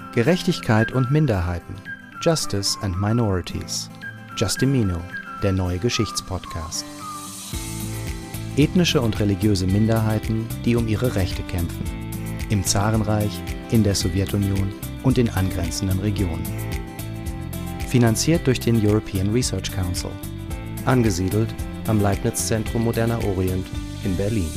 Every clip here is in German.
Gerechtigkeit und Minderheiten. Justice and Minorities. Justimino, der neue Geschichtspodcast. Ethnische und religiöse Minderheiten, die um ihre Rechte kämpfen. Im Zarenreich, in der Sowjetunion und in angrenzenden Regionen. Finanziert durch den European Research Council. Angesiedelt am Leibniz-Zentrum Moderner Orient in Berlin.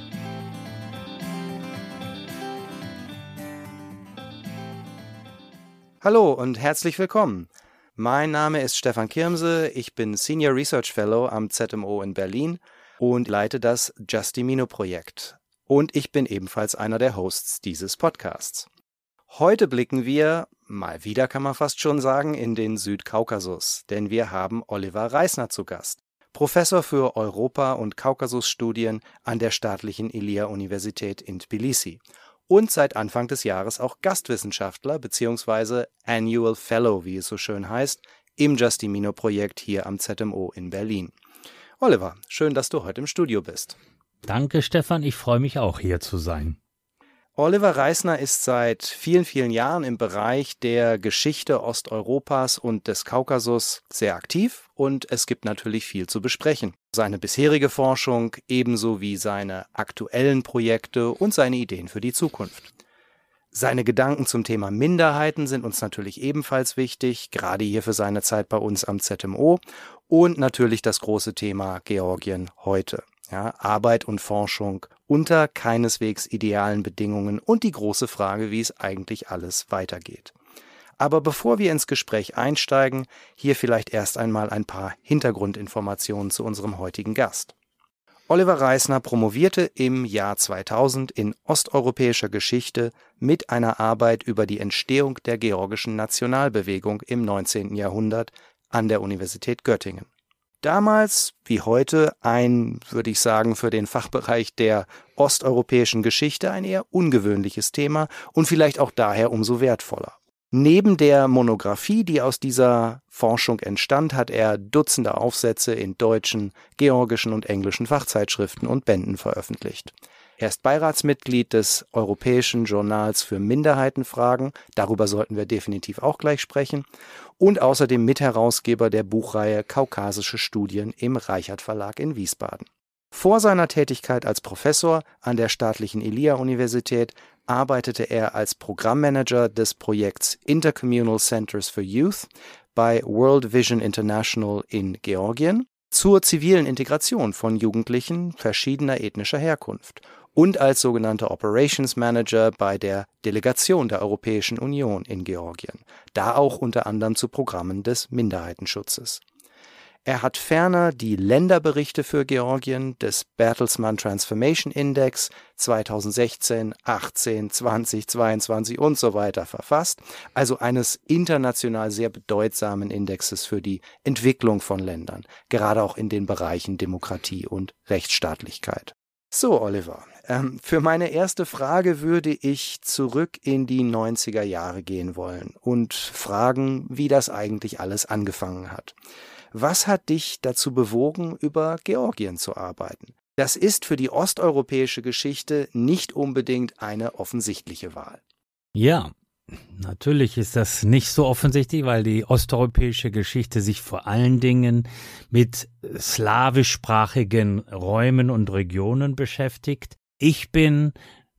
Hallo und herzlich willkommen. Mein Name ist Stefan Kirmse, ich bin Senior Research Fellow am ZMO in Berlin und leite das Justimino-Projekt. Und ich bin ebenfalls einer der Hosts dieses Podcasts. Heute blicken wir, mal wieder kann man fast schon sagen, in den Südkaukasus, denn wir haben Oliver Reisner zu Gast. Professor für Europa- und Kaukasusstudien an der staatlichen Ilia-Universität in Tbilisi. Und seit Anfang des Jahres auch Gastwissenschaftler bzw. Annual Fellow, wie es so schön heißt, im Justimino-Projekt hier am ZMO in Berlin. Oliver, schön, dass du heute im Studio bist. Danke, Stefan, ich freue mich auch, hier zu sein. Oliver Reisner ist seit vielen, vielen Jahren im Bereich der Geschichte Osteuropas und des Kaukasus sehr aktiv und es gibt natürlich viel zu besprechen. Seine bisherige Forschung ebenso wie seine aktuellen Projekte und seine Ideen für die Zukunft. Seine Gedanken zum Thema Minderheiten sind uns natürlich ebenfalls wichtig, gerade hier für seine Zeit bei uns am ZMO und natürlich das große Thema Georgien heute. Ja, Arbeit und Forschung unter keineswegs idealen Bedingungen und die große Frage, wie es eigentlich alles weitergeht. Aber bevor wir ins Gespräch einsteigen, hier vielleicht erst einmal ein paar Hintergrundinformationen zu unserem heutigen Gast. Oliver Reisner promovierte im Jahr 2000 in osteuropäischer Geschichte mit einer Arbeit über die Entstehung der georgischen Nationalbewegung im 19. Jahrhundert an der Universität Göttingen. Damals wie heute ein, würde ich sagen, für den Fachbereich der osteuropäischen Geschichte ein eher ungewöhnliches Thema und vielleicht auch daher umso wertvoller. Neben der Monographie, die aus dieser Forschung entstand, hat er Dutzende Aufsätze in deutschen, georgischen und englischen Fachzeitschriften und Bänden veröffentlicht. Er ist Beiratsmitglied des Europäischen Journals für Minderheitenfragen, darüber sollten wir definitiv auch gleich sprechen, und außerdem Mitherausgeber der Buchreihe Kaukasische Studien im Reichert Verlag in Wiesbaden. Vor seiner Tätigkeit als Professor an der staatlichen Ilia-Universität arbeitete er als Programmmanager des Projekts Intercommunal Centers for Youth bei World Vision International in Georgien zur zivilen Integration von Jugendlichen verschiedener ethnischer Herkunft und als sogenannter Operations Manager bei der Delegation der Europäischen Union in Georgien, da auch unter anderem zu Programmen des Minderheitenschutzes. Er hat ferner die Länderberichte für Georgien des Bertelsmann Transformation Index 2016, 18, 20, 22 und so weiter verfasst, also eines international sehr bedeutsamen Indexes für die Entwicklung von Ländern, gerade auch in den Bereichen Demokratie und Rechtsstaatlichkeit. So, Oliver, für meine erste Frage würde ich zurück in die 90er Jahre gehen wollen und fragen, wie das eigentlich alles angefangen hat. Was hat dich dazu bewogen, über Georgien zu arbeiten? Das ist für die osteuropäische Geschichte nicht unbedingt eine offensichtliche Wahl. Ja, natürlich ist das nicht so offensichtlich, weil die osteuropäische Geschichte sich vor allen Dingen mit slawischsprachigen Räumen und Regionen beschäftigt. Ich bin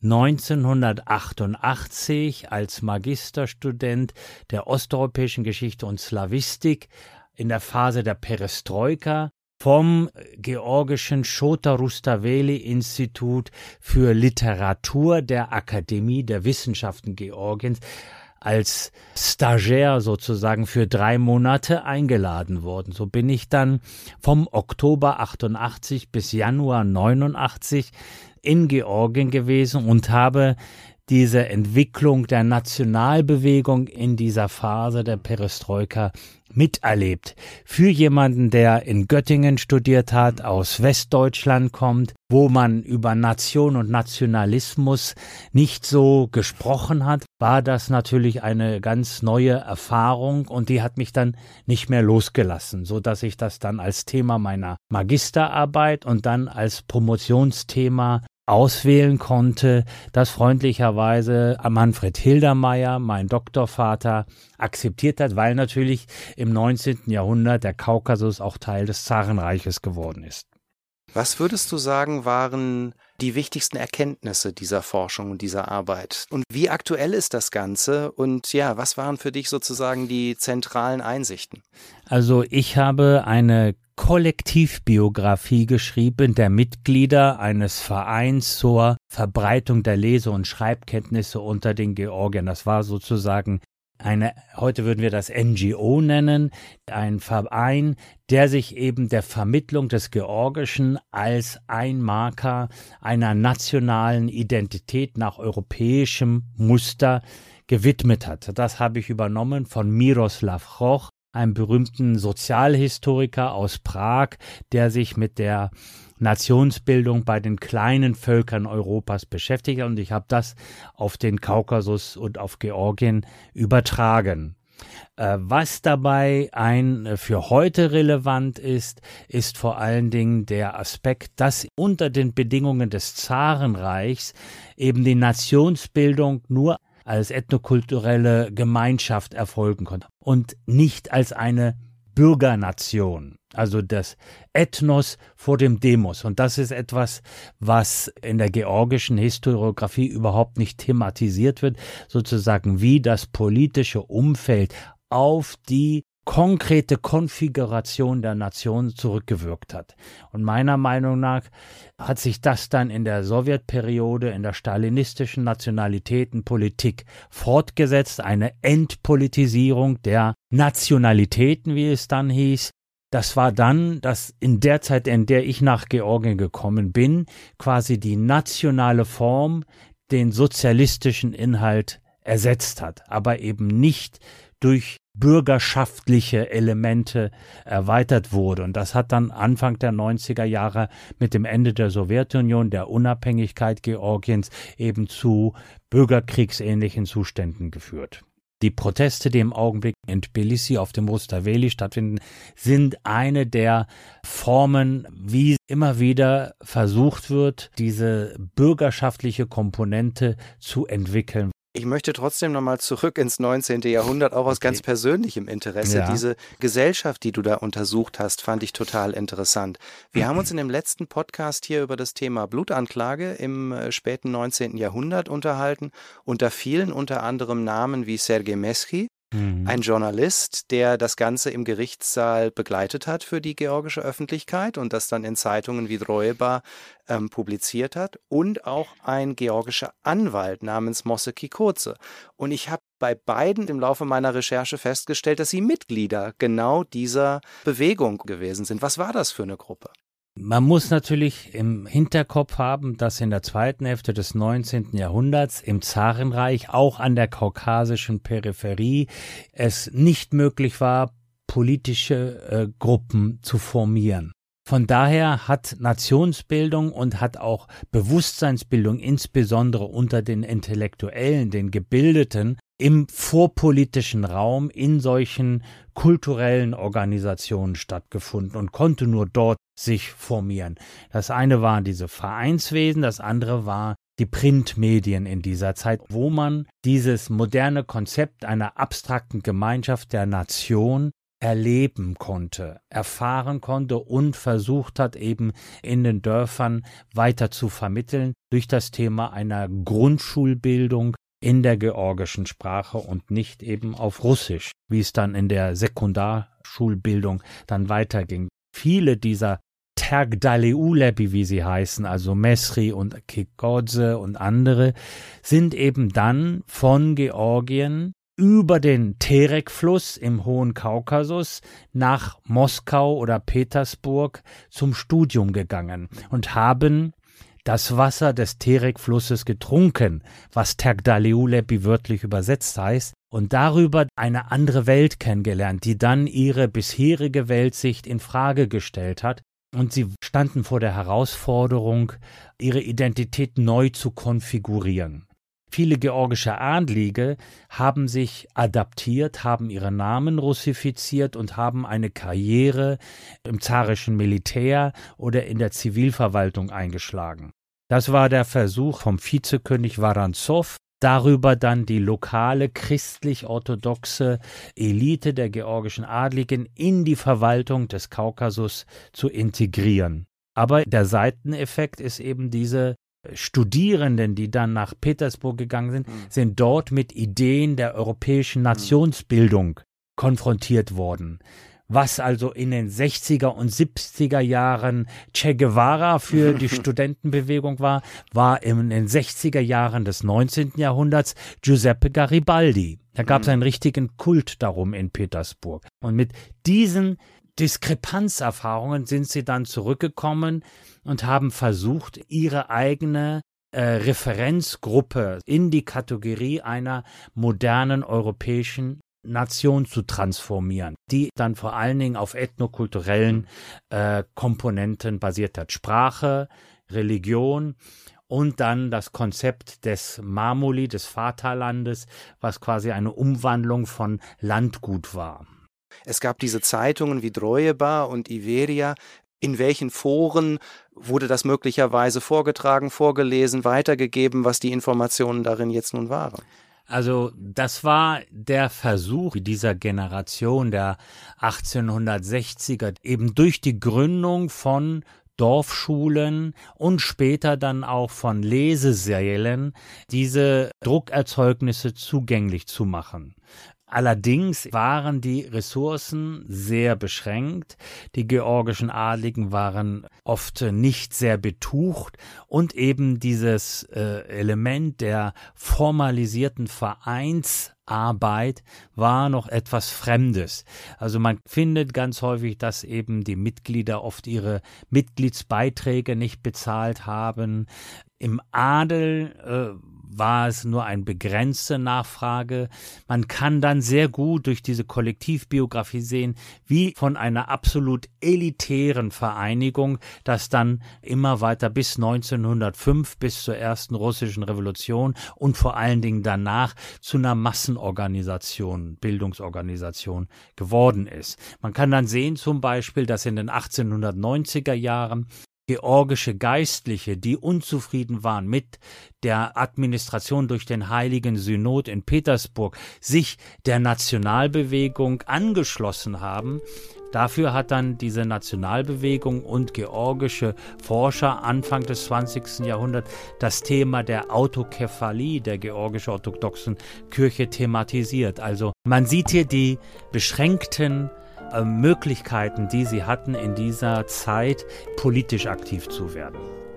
1988 als Magisterstudent der osteuropäischen Geschichte und Slawistik in der Phase der Perestroika vom georgischen Shota Rustaveli-Institut für Literatur der Akademie der Wissenschaften Georgiens als Stagiaire sozusagen für 3 Monate eingeladen worden. So bin ich dann vom Oktober 88 bis Januar 89 in Georgien gewesen und habe diese Entwicklung der Nationalbewegung in dieser Phase der Perestroika miterlebt. Für jemanden, der in Göttingen studiert hat, aus Westdeutschland kommt, wo man über Nation und Nationalismus nicht so gesprochen hat, war das natürlich eine ganz neue Erfahrung und die hat mich dann nicht mehr losgelassen, so dass ich das dann als Thema meiner Magisterarbeit und dann als Promotionsthema auswählen konnte, das freundlicherweise Manfred Hildermeier, mein Doktorvater, akzeptiert hat, weil natürlich im 19. Jahrhundert der Kaukasus auch Teil des Zarenreiches geworden ist. Was würdest du sagen, waren die wichtigsten Erkenntnisse dieser Forschung und dieser Arbeit? Und wie aktuell ist das Ganze? Und ja, was waren für dich sozusagen die zentralen Einsichten? Also ich habe eine Kollektivbiografie geschrieben der Mitglieder eines Vereins zur Verbreitung der Lese- und Schreibkenntnisse unter den Georgiern. Das war sozusagen heute würden wir das NGO nennen, ein Verein, der sich eben der Vermittlung des Georgischen als ein Marker einer nationalen Identität nach europäischem Muster gewidmet hat. Das habe ich übernommen von Miroslav Hroch, einem berühmten Sozialhistoriker aus Prag, der sich mit der Nationsbildung bei den kleinen Völkern Europas beschäftigt, und ich habe das auf den Kaukasus und auf Georgien übertragen. Was dabei für heute relevant ist, ist vor allen Dingen der Aspekt, dass unter den Bedingungen des Zarenreichs eben die Nationsbildung nur als ethnokulturelle Gemeinschaft erfolgen konnte und nicht als eine Bürgernation, also das Ethnos vor dem Demos. Und das ist etwas, was in der georgischen Historiografie überhaupt nicht thematisiert wird, sozusagen wie das politische Umfeld auf die konkrete Konfiguration der Nation zurückgewirkt hat. Und meiner Meinung nach hat sich das dann in der Sowjetperiode, in der stalinistischen Nationalitätenpolitik fortgesetzt, eine Entpolitisierung der Nationalitäten, wie es dann hieß. Das war dann, dass in der Zeit, in der ich nach Georgien gekommen bin, quasi die nationale Form den sozialistischen Inhalt ersetzt hat, aber eben nicht durch bürgerschaftliche Elemente erweitert wurde. Und das hat dann Anfang der 90er Jahre mit dem Ende der Sowjetunion, der Unabhängigkeit Georgiens, eben zu bürgerkriegsähnlichen Zuständen geführt. Die Proteste, die im Augenblick in Tbilisi auf dem Rustaveli stattfinden, sind eine der Formen, wie immer wieder versucht wird, diese bürgerschaftliche Komponente zu entwickeln. Ich möchte trotzdem nochmal zurück ins 19. Jahrhundert, auch aus ganz persönlichem Interesse. Ja. Diese Gesellschaft, die du da untersucht hast, fand ich total interessant. Wir haben uns in dem letzten Podcast hier über das Thema Blutanklage im späten 19. Jahrhundert unterhalten. Und da fielen unter anderem Namen wie Sergei Meschi, ein Journalist, der das Ganze im Gerichtssaal begleitet hat für die georgische Öffentlichkeit und das dann in Zeitungen wie Droeba publiziert hat, und auch ein georgischer Anwalt namens Mosse Kikoze. Und ich habe bei beiden im Laufe meiner Recherche festgestellt, dass sie Mitglieder genau dieser Bewegung gewesen sind. Was war das für eine Gruppe? Man muss natürlich im Hinterkopf haben, dass in der zweiten Hälfte des 19. Jahrhunderts im Zarenreich, auch an der kaukasischen Peripherie, es nicht möglich war, politische Gruppen zu formieren. Von daher hat Nationsbildung und hat auch Bewusstseinsbildung, insbesondere unter den Intellektuellen, den Gebildeten, im vorpolitischen Raum in solchen kulturellen Organisationen stattgefunden und konnte nur dort sich formieren. Das eine waren diese Vereinswesen, das andere war die Printmedien in dieser Zeit, wo man dieses moderne Konzept einer abstrakten Gemeinschaft der Nation erleben konnte, erfahren konnte und versucht hat, eben in den Dörfern weiter zu vermitteln durch das Thema einer Grundschulbildung in der georgischen Sprache und nicht eben auf Russisch, wie es dann in der Sekundarschulbildung dann weiterging. Viele dieser Tergdaleulebi, wie sie heißen, also Mesri und Kikoze und andere, sind eben dann von Georgien über den Terek-Fluss im Hohen Kaukasus nach Moskau oder Petersburg zum Studium gegangen und haben das Wasser des Terek-Flusses getrunken, was Tergdaleulebi wörtlich übersetzt heißt, und darüber eine andere Welt kennengelernt, die dann ihre bisherige Weltsicht in Frage gestellt hat. Und sie standen vor der Herausforderung, ihre Identität neu zu konfigurieren. Viele georgische Adlige haben sich adaptiert, haben ihre Namen russifiziert und haben eine Karriere im zarischen Militär oder in der Zivilverwaltung eingeschlagen. Das war der Versuch vom Vizekönig Waranzow, darüber dann die lokale christlich-orthodoxe Elite der georgischen Adligen in die Verwaltung des Kaukasus zu integrieren. Aber der Seiteneffekt ist eben diese Studierenden, die dann nach Petersburg gegangen sind dort mit Ideen der europäischen Nationsbildung konfrontiert worden. Was also in den 60er und 70er Jahren Che Guevara für die Studentenbewegung war in den 60er Jahren des 19. Jahrhunderts Giuseppe Garibaldi. Da gab es einen richtigen Kult darum in Petersburg. Und mit diesen Diskrepanzerfahrungen sind sie dann zurückgekommen und haben versucht, ihre eigene Referenzgruppe in die Kategorie einer modernen europäischen Nation zu transformieren, die dann vor allen Dingen auf ethnokulturellen Komponenten basiert hat. Sprache, Religion und dann das Konzept des Mamuli, des Vaterlandes, was quasi eine Umwandlung von Landgut war. Es gab diese Zeitungen wie Drojebar und Iveria. In welchen Foren wurde das möglicherweise vorgetragen, vorgelesen, weitergegeben, was die Informationen darin jetzt nun waren? Also das war der Versuch dieser Generation der 1860er, eben durch die Gründung von Dorfschulen und später dann auch von Lesesälen diese Druckerzeugnisse zugänglich zu machen. Allerdings waren die Ressourcen sehr beschränkt. Die georgischen Adligen waren oft nicht sehr betucht und eben dieses Element der formalisierten Vereinsarbeit war noch etwas Fremdes. Also man findet ganz häufig, dass eben die Mitglieder oft ihre Mitgliedsbeiträge nicht bezahlt haben. Im Adel war es nur eine begrenzte Nachfrage. Man kann dann sehr gut durch diese Kollektivbiografie sehen, wie von einer absolut elitären Vereinigung, das dann immer weiter bis 1905, bis zur ersten russischen Revolution und vor allen Dingen danach zu einer Massenorganisation, Bildungsorganisation geworden ist. Man kann dann sehen zum Beispiel, dass in den 1890er Jahren georgische Geistliche, die unzufrieden waren mit der Administration durch den Heiligen Synod in Petersburg, sich der Nationalbewegung angeschlossen haben. Dafür hat dann diese Nationalbewegung und georgische Forscher Anfang des 20. Jahrhunderts das Thema der Autokephalie der georgisch-orthodoxen Kirche thematisiert. Also man sieht hier die beschränkten Möglichkeiten, die sie hatten in dieser Zeit, politisch aktiv zu werden.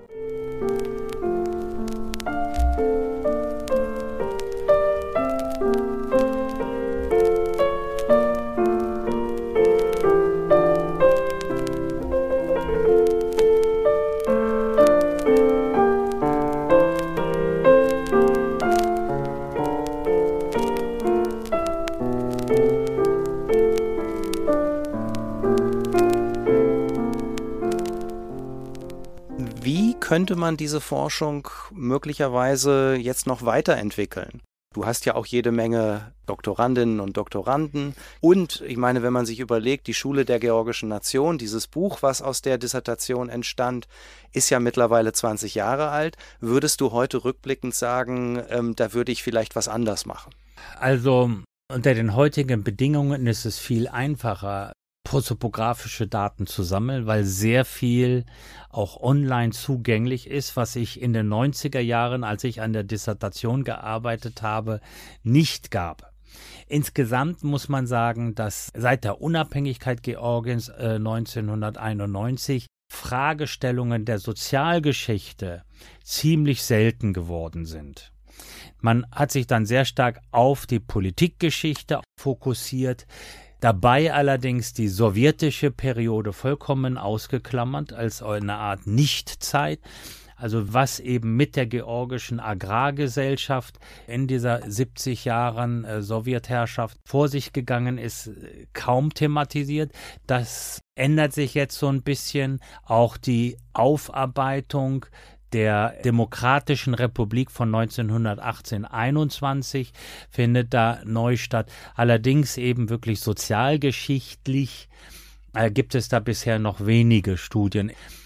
Könnte man diese Forschung möglicherweise jetzt noch weiterentwickeln? Du hast ja auch jede Menge Doktorandinnen und Doktoranden. Und ich meine, wenn man sich überlegt, die Schule der georgischen Nation, dieses Buch, was aus der Dissertation entstand, ist ja mittlerweile 20 Jahre alt. Würdest du heute rückblickend sagen, da würde ich vielleicht was anders machen? Also unter den heutigen Bedingungen ist es viel einfacher, prosopographische Daten zu sammeln, weil sehr viel auch online zugänglich ist, was ich in den 90er Jahren, als ich an der Dissertation gearbeitet habe, nicht gab. Insgesamt muss man sagen, dass seit der Unabhängigkeit Georgiens 1991 Fragestellungen der Sozialgeschichte ziemlich selten geworden sind. Man hat sich dann sehr stark auf die Politikgeschichte fokussiert, dabei allerdings die sowjetische Periode vollkommen ausgeklammert als eine Art Nichtzeit. Also was eben mit der georgischen Agrargesellschaft in dieser 70 Jahren Sowjetherrschaft vor sich gegangen ist, kaum thematisiert. Das ändert sich jetzt so ein bisschen. Auch die Aufarbeitung der Demokratischen Republik von 1918-21 findet da neu statt. Allerdings eben wirklich sozialgeschichtlich gibt es da bisher noch wenige Studien.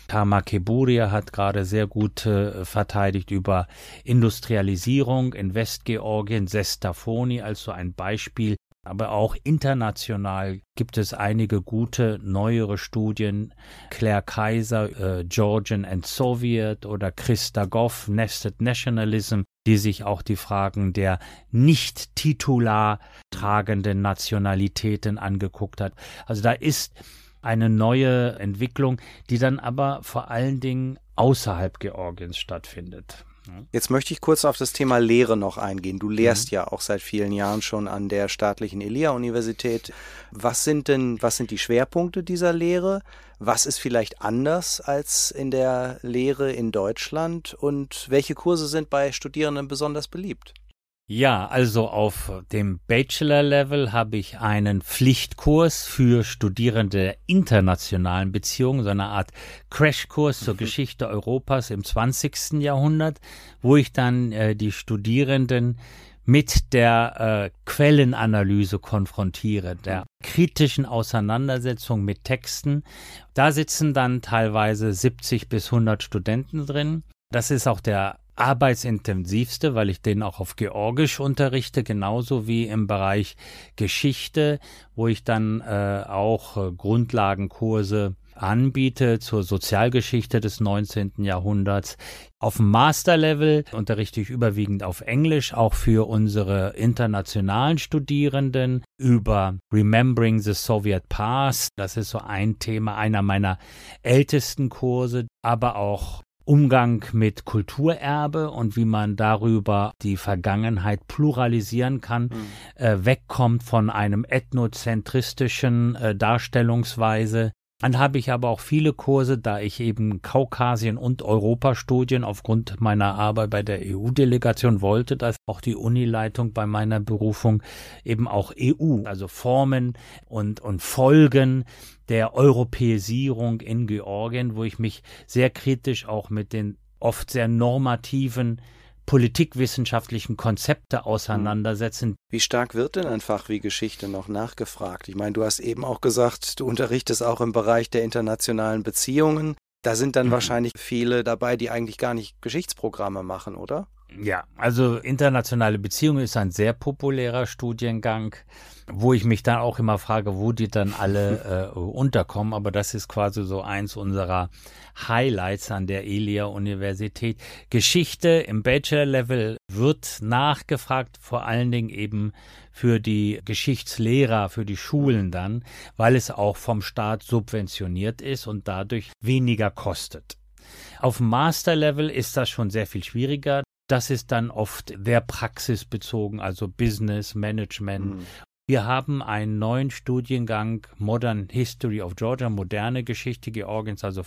Tama Keburia hat gerade sehr gut verteidigt über Industrialisierung in Westgeorgien, Sestafoni als so ein Beispiel. Aber auch international gibt es einige gute, neuere Studien. Claire Kaiser, Georgian and Soviet oder Christa Goff, Nested Nationalism, die sich auch die Fragen der nicht titular tragenden Nationalitäten angeguckt hat. Also da ist eine neue Entwicklung, die dann aber vor allen Dingen außerhalb Georgiens stattfindet. Jetzt möchte ich kurz auf das Thema Lehre noch eingehen. Du lehrst ja auch seit vielen Jahren schon an der staatlichen Elia-Universität. Was sind die Schwerpunkte dieser Lehre? Was ist vielleicht anders als in der Lehre in Deutschland? Und welche Kurse sind bei Studierenden besonders beliebt? Ja, also auf dem Bachelor-Level habe ich einen Pflichtkurs für Studierende der internationalen Beziehungen, so eine Art Crashkurs zur Geschichte Europas im 20. Jahrhundert, wo ich dann die Studierenden mit der Quellenanalyse konfrontiere, der kritischen Auseinandersetzung mit Texten. Da sitzen dann teilweise 70 bis 100 Studenten drin. Das ist auch der arbeitsintensivste, weil ich den auch auf Georgisch unterrichte, genauso wie im Bereich Geschichte, wo ich dann auch Grundlagenkurse anbiete zur Sozialgeschichte des 19. Jahrhunderts. Auf dem Masterlevel unterrichte ich überwiegend auf Englisch, auch für unsere internationalen Studierenden über Remembering the Soviet Past. Das ist so ein Thema, einer meiner ältesten Kurse, aber auch Umgang mit Kulturerbe und wie man darüber die Vergangenheit pluralisieren kann, wegkommt von einem ethnozentristischen Darstellungsweise. Dann habe ich aber auch viele Kurse, da ich eben Kaukasien- und Europastudien aufgrund meiner Arbeit bei der EU-Delegation wollte, dass auch die Unileitung bei meiner Berufung eben auch EU, also Formen und Folgen der Europäisierung in Georgien, wo ich mich sehr kritisch auch mit den oft sehr normativen politikwissenschaftlichen Konzepte auseinandersetzen. Wie stark wird denn ein Fach wie Geschichte noch nachgefragt? Ich meine, du hast eben auch gesagt, du unterrichtest auch im Bereich der internationalen Beziehungen. Da sind dann wahrscheinlich viele dabei, die eigentlich gar nicht Geschichtsprogramme machen, oder? Ja, also internationale Beziehungen ist ein sehr populärer Studiengang, wo ich mich dann auch immer frage, wo die dann alle unterkommen. Aber das ist quasi so eins unserer Highlights an der Elia-Universität. Geschichte im Bachelor-Level wird nachgefragt, vor allen Dingen eben für die Geschichtslehrer, für die Schulen dann, weil es auch vom Staat subventioniert ist und dadurch weniger kostet. Auf dem Master-Level ist das schon sehr viel schwieriger. Das ist dann oft sehr praxisbezogen, also Business, Management. Wir haben einen neuen Studiengang Modern History of Georgia, moderne Geschichte Georgiens, also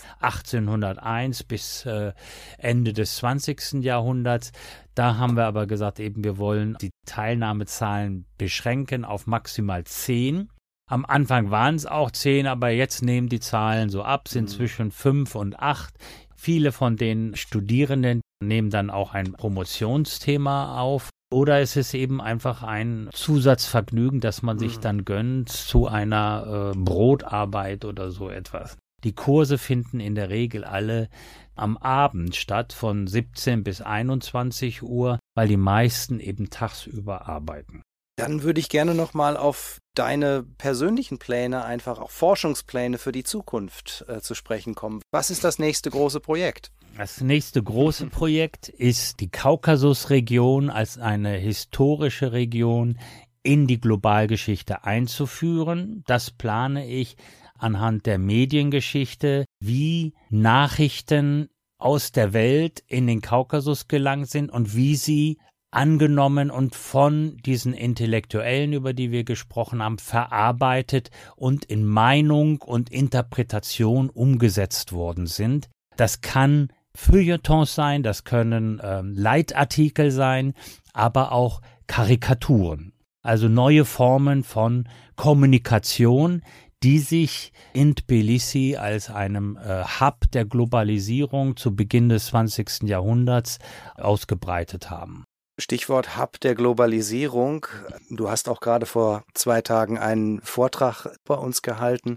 1801 bis Ende des 20. Jahrhunderts. Da haben wir aber gesagt, eben wir wollen die Teilnahmezahlen beschränken auf maximal 10. Am Anfang waren es auch 10, aber jetzt nehmen die Zahlen so ab, sind zwischen 5 und 8. Viele von den Studierenden nehmen dann auch ein Promotionsthema auf. Oder es ist eben einfach ein Zusatzvergnügen, das man sich dann gönnt zu einer Brotarbeit oder so etwas. Die Kurse finden in der Regel alle am Abend statt, von 17 bis 21 Uhr, weil die meisten eben tagsüber arbeiten. Dann würde ich gerne nochmal auf deine persönlichen Pläne, einfach auch Forschungspläne für die Zukunft zu sprechen kommen. Was ist das nächste große Projekt? Das nächste große Projekt ist die Kaukasusregion als eine historische Region in die Globalgeschichte einzuführen. Das plane ich anhand der Mediengeschichte, wie Nachrichten aus der Welt in den Kaukasus gelangt sind und wie sie angenommen und von diesen Intellektuellen, über die wir gesprochen haben, verarbeitet und in Meinung und Interpretation umgesetzt worden sind. Das kann Feuilletons sein, das können Leitartikel sein, aber auch Karikaturen. Also neue Formen von Kommunikation, die sich in Tbilisi als einem Hub der Globalisierung zu Beginn des 20. Jahrhunderts ausgebreitet haben. Stichwort Hub der Globalisierung. Du hast auch gerade vor 2 Tagen einen Vortrag bei uns gehalten.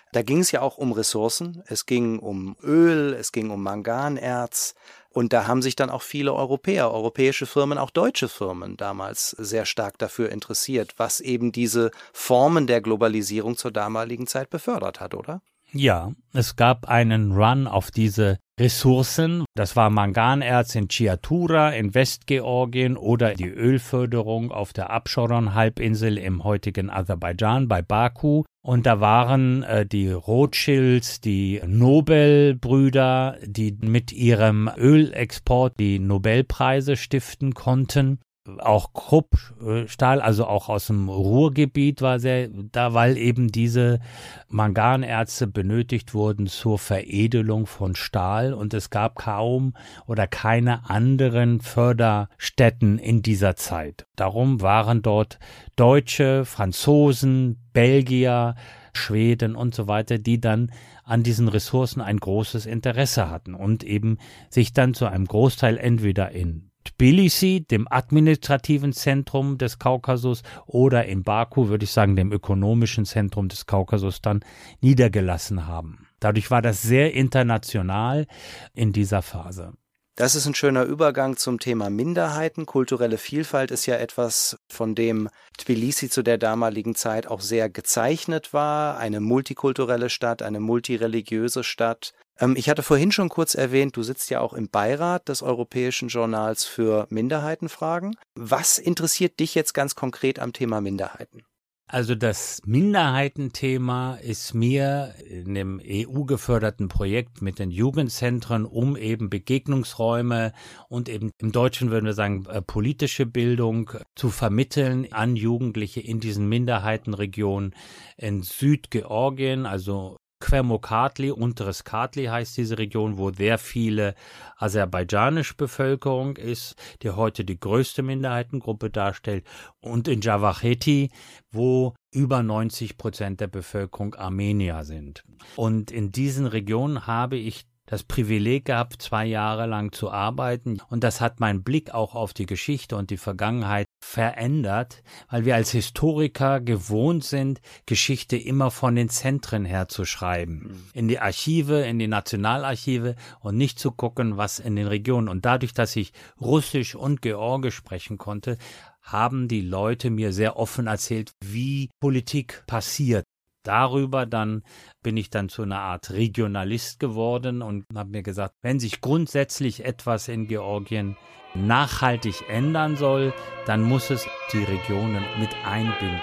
Da ging es ja auch um Ressourcen, es ging um Öl, es ging um Manganerz und da haben sich dann auch viele europäische Firmen, auch deutsche Firmen damals sehr stark dafür interessiert, was eben diese Formen der Globalisierung zur damaligen Zeit befördert hat, oder? Ja, es gab einen Run auf diese Ressourcen. Das war Manganerz in Chiatura in Westgeorgien oder die Ölförderung auf der Abschoron-Halbinsel im heutigen Aserbaidschan bei Baku. Und da waren die Rothschilds, die Nobel-Brüder, die mit ihrem Ölexport die Nobelpreise stiften konnten. Auch Kruppstahl, also auch aus dem Ruhrgebiet war sehr da, weil eben diese Manganerze benötigt wurden zur Veredelung von Stahl und es gab kaum oder keine anderen Förderstätten in dieser Zeit. Darum waren dort Deutsche, Franzosen, Belgier, Schweden und so weiter, die dann an diesen Ressourcen ein großes Interesse hatten und eben sich dann zu einem Großteil entweder in Tbilisi, dem administrativen Zentrum des Kaukasus, oder in Baku, würde ich sagen, dem ökonomischen Zentrum des Kaukasus, dann niedergelassen haben. Dadurch war das sehr international in dieser Phase. Das ist ein schöner Übergang zum Thema Minderheiten. Kulturelle Vielfalt ist ja etwas, von dem Tbilisi zu der damaligen Zeit auch sehr gezeichnet war. Eine multikulturelle Stadt, eine multireligiöse Stadt. Ich hatte vorhin schon kurz erwähnt, du sitzt ja auch im Beirat des Europäischen Journals für Minderheitenfragen. Was interessiert dich jetzt ganz konkret am Thema Minderheiten? Also das Minderheitenthema ist mir in dem EU-geförderten Projekt mit den Jugendzentren, um eben Begegnungsräume und eben im Deutschen würden wir sagen politische Bildung zu vermitteln an Jugendliche in diesen Minderheitenregionen in Südgeorgien, also Qermukatli, unteres Katli heißt diese Region, wo sehr viele aserbaidschanische Bevölkerung ist, die heute die größte Minderheitengruppe darstellt, und in Javakheti, wo über 90% der Bevölkerung Armenier sind. Und in diesen Regionen habe ich das Privileg gehabt, 2 Jahre lang zu arbeiten, und das hat meinen Blick auch auf die Geschichte und die Vergangenheit verändert, weil wir als Historiker gewohnt sind, Geschichte immer von den Zentren her zu schreiben, in die Archive, in die Nationalarchive und nicht zu gucken, was in den Regionen. Und dadurch, dass ich Russisch und Georgisch sprechen konnte, haben die Leute mir sehr offen erzählt, wie Politik passiert. Darüber dann bin ich dann zu einer Art Regionalist geworden und habe mir gesagt, wenn sich grundsätzlich etwas in Georgien nachhaltig ändern soll, dann muss es die Regionen mit einbinden.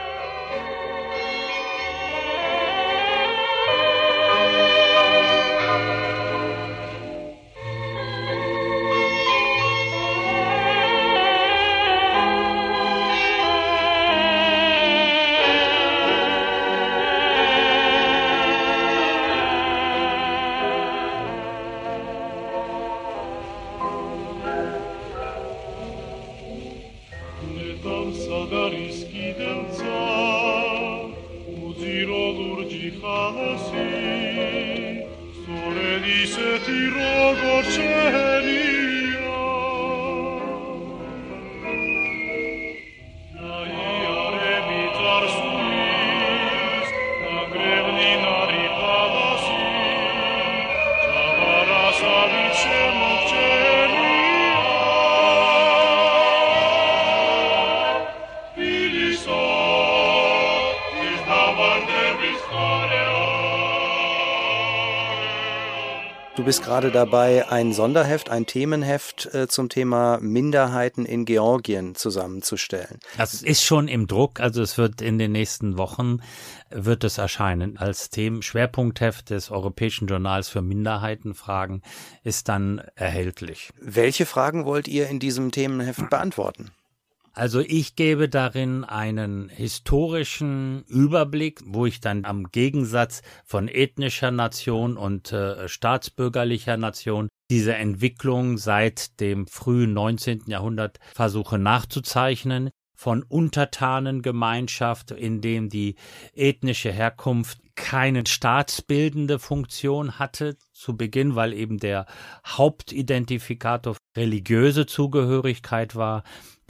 Du bist gerade dabei, ein Sonderheft, ein Themenheft zum Thema Minderheiten in Georgien zusammenzustellen. Das ist schon im Druck, also es wird in den nächsten Wochen wird es erscheinen. Als Schwerpunktheft des Europäischen Journals für Minderheitenfragen ist dann erhältlich. Welche Fragen wollt ihr in diesem Themenheft beantworten? Also ich gebe darin einen historischen Überblick, wo ich dann am Gegensatz von ethnischer Nation und staatsbürgerlicher Nation diese Entwicklung seit dem frühen 19. Jahrhundert versuche nachzuzeichnen, von Untertanengemeinschaft, in dem die ethnische Herkunft keine staatsbildende Funktion hatte zu Beginn, weil eben der Hauptidentifikator religiöse Zugehörigkeit war,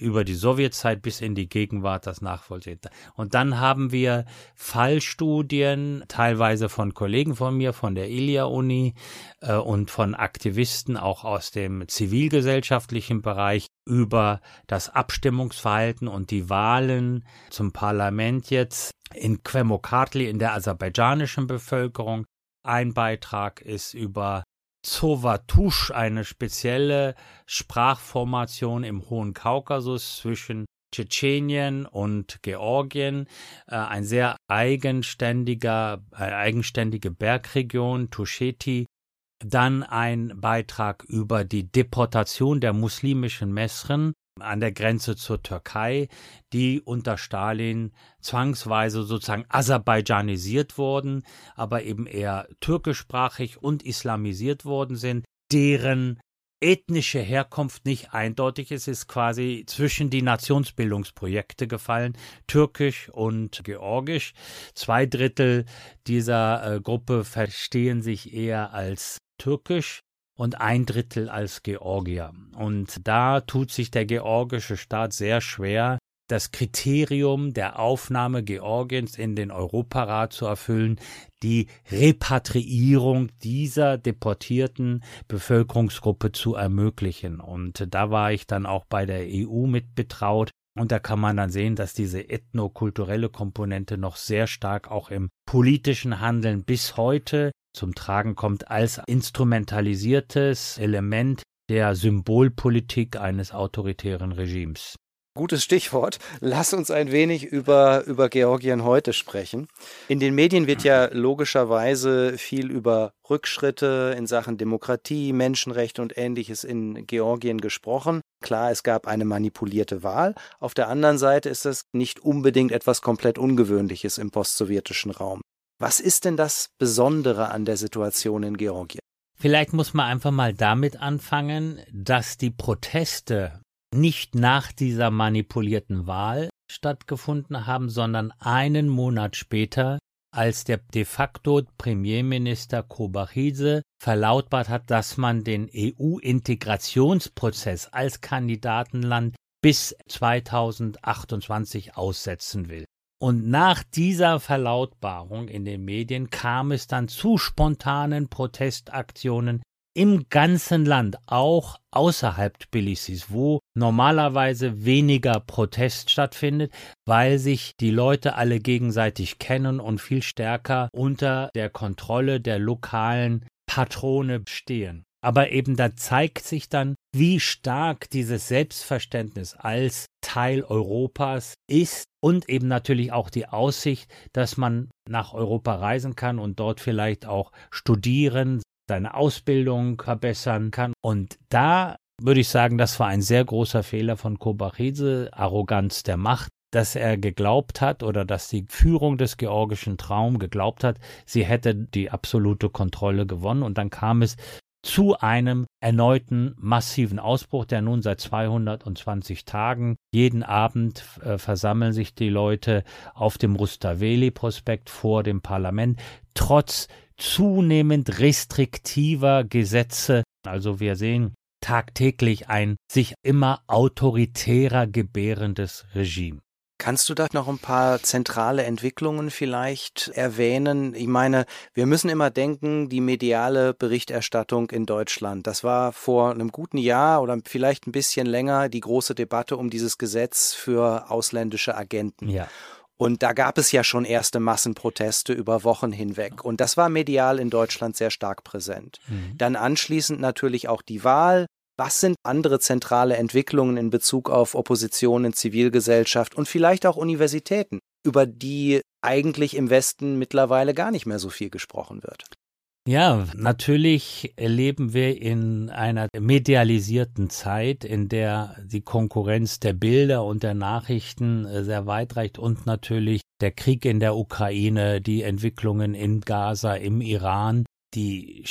über die Sowjetzeit bis in die Gegenwart das nachvollziehen. Und dann haben wir Fallstudien, teilweise von Kollegen von mir, von der Ilia-Uni und von Aktivisten auch aus dem zivilgesellschaftlichen Bereich über das Abstimmungsverhalten und die Wahlen zum Parlament jetzt in Qemokartli in der aserbaidschanischen Bevölkerung. Ein Beitrag ist über Zhovatush, eine spezielle Sprachformation im Hohen Kaukasus zwischen Tschetschenien und Georgien, ein sehr eigenständige Bergregion, Tusheti. Dann ein Beitrag über die Deportation der muslimischen Mesren an der Grenze zur Türkei, die unter Stalin zwangsweise sozusagen aserbaidschanisiert wurden, aber eben eher türkischsprachig und islamisiert worden sind, deren ethnische Herkunft nicht eindeutig ist, ist quasi zwischen die Nationsbildungsprojekte gefallen, türkisch und georgisch. 2/3 dieser Gruppe verstehen sich eher als türkisch und 1/3 als Georgier. Und da tut sich der georgische Staat sehr schwer, das Kriterium der Aufnahme Georgiens in den Europarat zu erfüllen, die Repatriierung dieser deportierten Bevölkerungsgruppe zu ermöglichen. Und da war ich dann auch bei der EU mit betraut. Und da kann man dann sehen, dass diese ethnokulturelle Komponente noch sehr stark auch im politischen Handeln bis heute zum Tragen kommt als instrumentalisiertes Element der Symbolpolitik eines autoritären Regimes. Gutes Stichwort. Lass uns ein wenig über Georgien heute sprechen. In den Medien wird ja logischerweise viel über Rückschritte in Sachen Demokratie, Menschenrechte und Ähnliches in Georgien gesprochen. Klar, es gab eine manipulierte Wahl. Auf der anderen Seite ist das nicht unbedingt etwas komplett Ungewöhnliches im postsowjetischen Raum. Was ist denn das Besondere an der Situation in Georgien? Vielleicht muss man einfach mal damit anfangen, dass die Proteste nicht nach dieser manipulierten Wahl stattgefunden haben, sondern einen Monat später, als der de facto Premierminister Kobakhidze verlautbart hat, dass man den EU-Integrationsprozess als Kandidatenland bis 2028 aussetzen will. Und nach dieser Verlautbarung in den Medien kam es dann zu spontanen Protestaktionen im ganzen Land, auch außerhalb Tbilisis, wo normalerweise weniger Protest stattfindet, weil sich die Leute alle gegenseitig kennen und viel stärker unter der Kontrolle der lokalen Patrone stehen. Aber eben da zeigt sich dann, wie stark dieses Selbstverständnis als Teil Europas ist und eben natürlich auch die Aussicht, dass man nach Europa reisen kann und dort vielleicht auch studieren, seine Ausbildung verbessern kann. Und da würde ich sagen, das war ein sehr großer Fehler von Kobakhidze, Arroganz der Macht, dass er geglaubt hat oder dass die Führung des georgischen Traum geglaubt hat, sie hätte die absolute Kontrolle gewonnen. Und dann kam es zu einem erneuten massiven Ausbruch, der nun seit 220 Tagen, jeden Abend versammeln sich die Leute auf dem Rustaveli-Prospekt vor dem Parlament, trotz zunehmend restriktiver Gesetze. Also wir sehen tagtäglich ein sich immer autoritärer gebärendes Regime. Kannst du da noch ein paar zentrale Entwicklungen vielleicht erwähnen? Ich meine, wir müssen immer denken, die mediale Berichterstattung in Deutschland. Das war vor einem guten Jahr oder vielleicht ein bisschen länger die große Debatte um dieses Gesetz für ausländische Agenten. Ja. Und da gab es ja schon erste Massenproteste über Wochen hinweg. Und das war medial in Deutschland sehr stark präsent. Dann anschließend natürlich auch die Wahl. Was sind andere zentrale Entwicklungen in Bezug auf Opposition in Zivilgesellschaft und vielleicht auch Universitäten, über die eigentlich im Westen mittlerweile gar nicht mehr so viel gesprochen wird? Ja, natürlich leben wir in einer medialisierten Zeit, in der die Konkurrenz der Bilder und der Nachrichten sehr weit reicht und natürlich der Krieg in der Ukraine, die Entwicklungen in Gaza, im Iran, die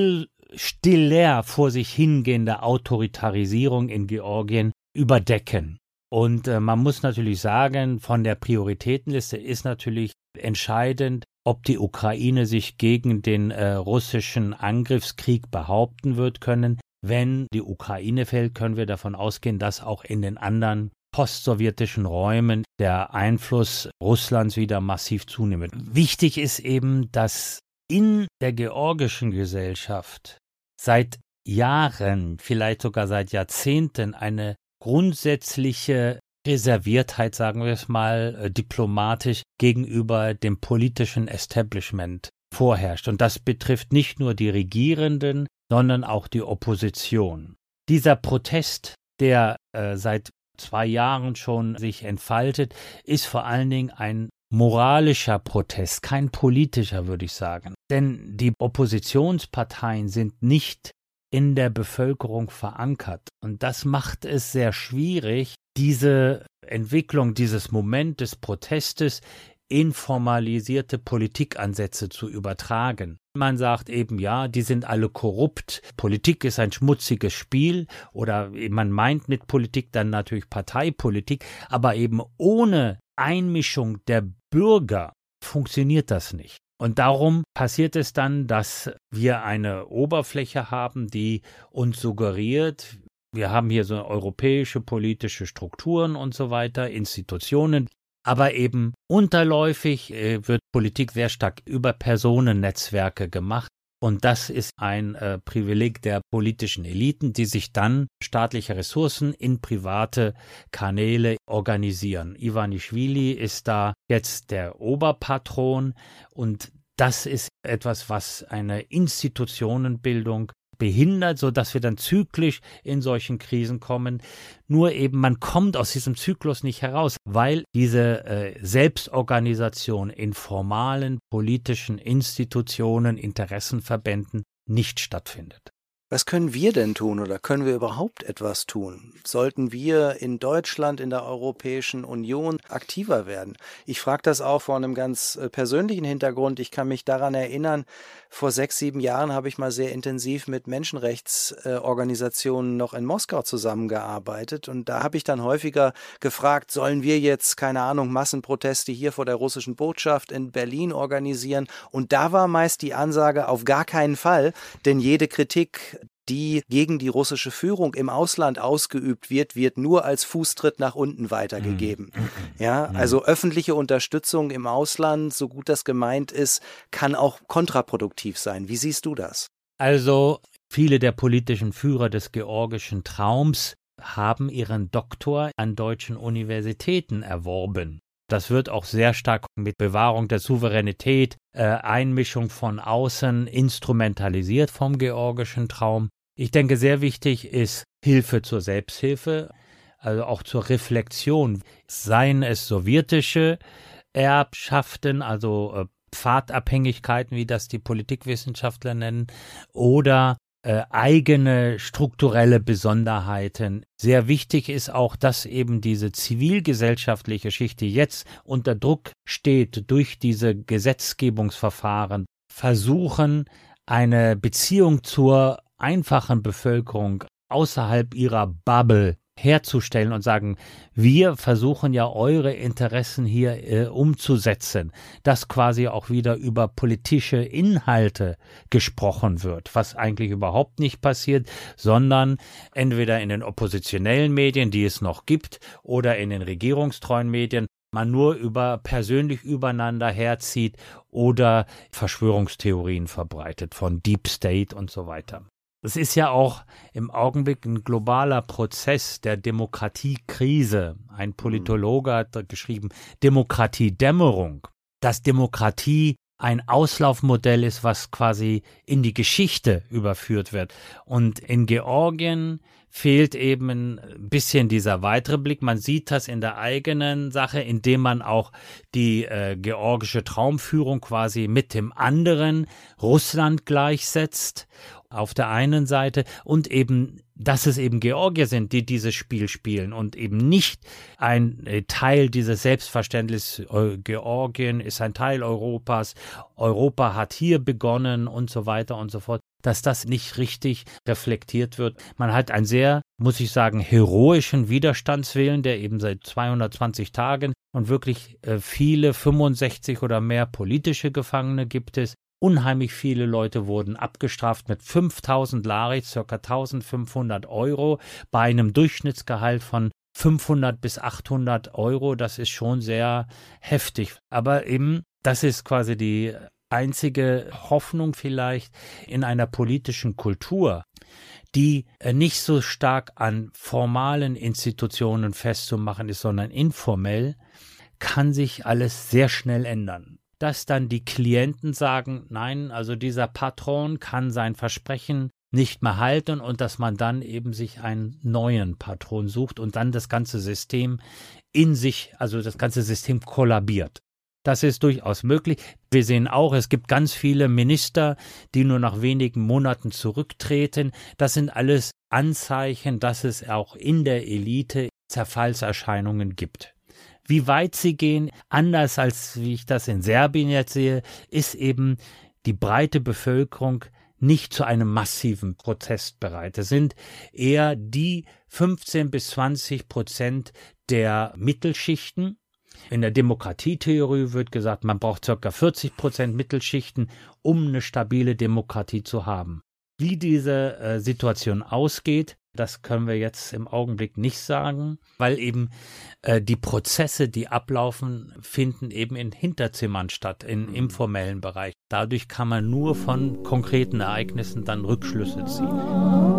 stiller vor sich hingehende Autoritarisierung in Georgien überdecken. Und man muss natürlich sagen, von der Prioritätenliste ist natürlich entscheidend, ob die Ukraine sich gegen den russischen Angriffskrieg behaupten wird können. Wenn die Ukraine fällt, können wir davon ausgehen, dass auch in den anderen postsowjetischen Räumen der Einfluss Russlands wieder massiv zunimmt. Wichtig ist eben, dass in der georgischen Gesellschaft seit Jahren, vielleicht sogar seit Jahrzehnten eine grundsätzliche Reserviertheit, sagen wir es mal diplomatisch, gegenüber dem politischen Establishment vorherrscht. Und das betrifft nicht nur die Regierenden, sondern auch die Opposition. Dieser Protest, der seit 2 Jahren schon sich entfaltet, ist vor allen Dingen ein moralischer Protest, kein politischer, würde ich sagen. Denn die Oppositionsparteien sind nicht in der Bevölkerung verankert. Und das macht es sehr schwierig, diese Entwicklung, dieses Moment des Protestes in formalisierte Politikansätze zu übertragen. Man sagt eben, ja, die sind alle korrupt, Politik ist ein schmutziges Spiel oder man meint mit Politik dann natürlich Parteipolitik, aber eben ohne Einmischung der Bürger funktioniert das nicht. Und darum passiert es dann, dass wir eine Oberfläche haben, die uns suggeriert, wir haben hier so europäische politische Strukturen und so weiter, Institutionen, aber eben unterläufig wird Politik sehr stark über Personennetzwerke gemacht. Und das ist ein Privileg der politischen Eliten, die sich dann staatliche Ressourcen in private Kanäle organisieren. Ivanischvili ist da jetzt der Oberpatron und das ist etwas, was eine Institutionenbildung behindert, sodass wir dann zyklisch in solchen Krisen kommen. Nur eben, man kommt aus diesem Zyklus nicht heraus, weil diese Selbstorganisation in formalen politischen Institutionen, Interessenverbänden nicht stattfindet. Was können wir denn tun oder können wir überhaupt etwas tun? Sollten wir in Deutschland, in der Europäischen Union aktiver werden? Ich frage das auch vor einem ganz persönlichen Hintergrund. Ich kann mich daran erinnern, vor 6, 7 Jahren habe ich mal sehr intensiv mit Menschenrechtsorganisationen noch in Moskau zusammengearbeitet und da habe ich dann häufiger gefragt, sollen wir jetzt, keine Ahnung, Massenproteste hier vor der russischen Botschaft in Berlin organisieren? Und da war meist die Ansage, auf gar keinen Fall, denn jede Kritik, die gegen die russische Führung im Ausland ausgeübt wird, wird nur als Fußtritt nach unten weitergegeben. Ja, also öffentliche Unterstützung im Ausland, so gut das gemeint ist, kann auch kontraproduktiv sein. Wie siehst du das? Also viele der politischen Führer des georgischen Traums haben ihren Doktor an deutschen Universitäten erworben. Das wird auch sehr stark mit Bewahrung der Souveränität, Einmischung von außen instrumentalisiert vom georgischen Traum. Ich denke, sehr wichtig ist Hilfe zur Selbsthilfe, also auch zur Reflexion. Seien es sowjetische Erbschaften, also Pfadabhängigkeiten, wie das die Politikwissenschaftler nennen, oder eigene strukturelle Besonderheiten. Sehr wichtig ist auch, dass eben diese zivilgesellschaftliche Schicht, die jetzt unter Druck steht durch diese Gesetzgebungsverfahren, versuchen, eine Beziehung zur einfachen Bevölkerung außerhalb ihrer Bubble herzustellen und sagen, wir versuchen ja eure Interessen hier umzusetzen, dass quasi auch wieder über politische Inhalte gesprochen wird, was eigentlich überhaupt nicht passiert, sondern entweder in den oppositionellen Medien, die es noch gibt, oder in den regierungstreuen Medien, man nur persönlich übereinander herzieht oder Verschwörungstheorien verbreitet von Deep State und so weiter. Es ist ja auch im Augenblick ein globaler Prozess der Demokratiekrise. Ein Politologe hat geschrieben, Demokratiedämmerung. Dass Demokratie ein Auslaufmodell ist, was quasi in die Geschichte überführt wird. Und in Georgien fehlt eben ein bisschen dieser weitere Blick. Man sieht das in der eigenen Sache, indem man auch die georgische Traumführung quasi mit dem anderen Russland gleichsetzt. Auf der einen Seite und eben, dass es eben Georgier sind, die dieses Spiel spielen und eben nicht ein Teil dieses Selbstverständnisses, Georgien ist ein Teil Europas, Europa hat hier begonnen und so weiter und so fort, dass das nicht richtig reflektiert wird. Man hat einen sehr, muss ich sagen, heroischen Widerstandswillen, der eben seit 220 Tagen und wirklich viele 65 oder mehr politische Gefangene gibt es. Unheimlich viele Leute wurden abgestraft mit 5.000 Lari, ca. 1.500 € bei einem Durchschnittsgehalt von 500 bis 800 Euro, das ist schon sehr heftig. Aber eben, das ist quasi die einzige Hoffnung vielleicht in einer politischen Kultur, die nicht so stark an formalen Institutionen festzumachen ist, sondern informell, kann sich alles sehr schnell ändern. Dass dann die Klienten sagen, nein, also dieser Patron kann sein Versprechen nicht mehr halten und dass man dann eben sich einen neuen Patron sucht und dann das ganze System also das ganze System kollabiert. Das ist durchaus möglich. Wir sehen auch, es gibt ganz viele Minister, die nur nach wenigen Monaten zurücktreten. Das sind alles Anzeichen, dass es auch in der Elite Zerfallserscheinungen gibt. Wie weit sie gehen, anders als wie ich das in Serbien jetzt sehe, ist eben die breite Bevölkerung nicht zu einem massiven Protest bereit. Es sind eher die 15-20% der Mittelschichten. In der Demokratietheorie wird gesagt, man braucht ca. 40% Mittelschichten, um eine stabile Demokratie zu haben. Wie diese Situation ausgeht, das können wir jetzt im Augenblick nicht sagen, weil eben die Prozesse, die ablaufen, finden eben in Hinterzimmern statt, im informellen Bereich. Dadurch kann man nur von konkreten Ereignissen dann Rückschlüsse ziehen.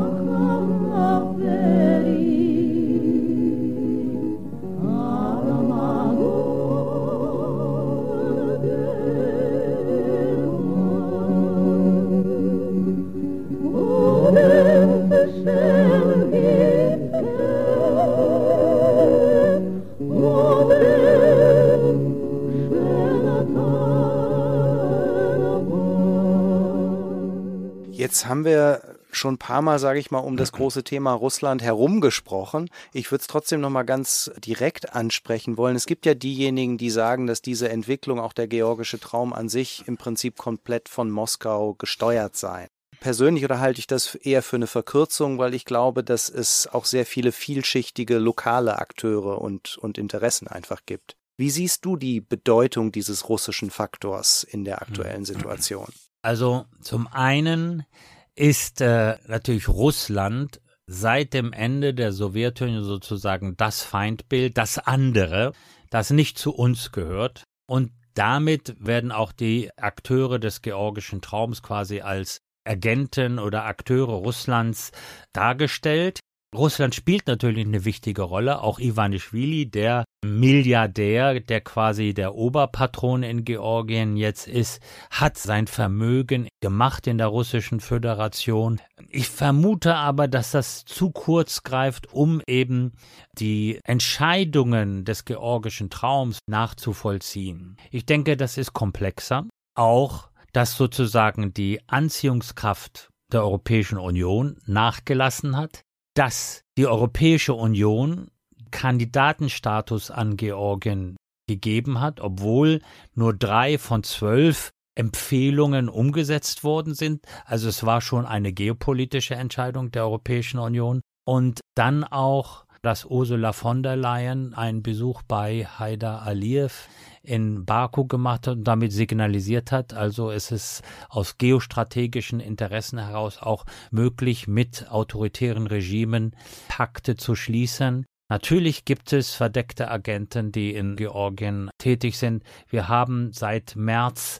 Jetzt haben wir schon ein paar Mal, sage ich mal, um das große Thema Russland herum gesprochen. Ich würde es trotzdem noch mal ganz direkt ansprechen wollen. Es gibt ja diejenigen, die sagen, dass diese Entwicklung, auch der georgische Traum an sich, im Prinzip komplett von Moskau gesteuert sei. Persönlich oder halte ich das eher für eine Verkürzung, weil ich glaube, dass es auch sehr viele vielschichtige lokale Akteure und Interessen einfach gibt. Wie siehst du die Bedeutung dieses russischen Faktors in der aktuellen Situation? Also zum einen ist natürlich Russland seit dem Ende der Sowjetunion sozusagen das Feindbild, das andere, das nicht zu uns gehört. Und damit werden auch die Akteure des georgischen Traums quasi als Agenten oder Akteure Russlands dargestellt. Russland spielt natürlich eine wichtige Rolle, auch Iwanischwili, der Milliardär, der quasi der Oberpatron in Georgien jetzt ist, hat sein Vermögen gemacht in der Russischen Föderation. Ich vermute aber, dass das zu kurz greift, um eben die Entscheidungen des georgischen Traums nachzuvollziehen. Ich denke, das ist komplexer. Auch, dass sozusagen die Anziehungskraft der Europäischen Union nachgelassen hat, dass die Europäische Union Kandidatenstatus an Georgien gegeben hat, obwohl nur 3 von 12 Empfehlungen umgesetzt worden sind. Also es war schon eine geopolitische Entscheidung der Europäischen Union. Und dann auch, dass Ursula von der Leyen einen Besuch bei Haidar Aliyev in Baku gemacht hat und damit signalisiert hat, also es ist aus geostrategischen Interessen heraus auch möglich, mit autoritären Regimen Pakte zu schließen. Natürlich gibt es verdeckte Agenten, die in Georgien tätig sind. Wir haben seit März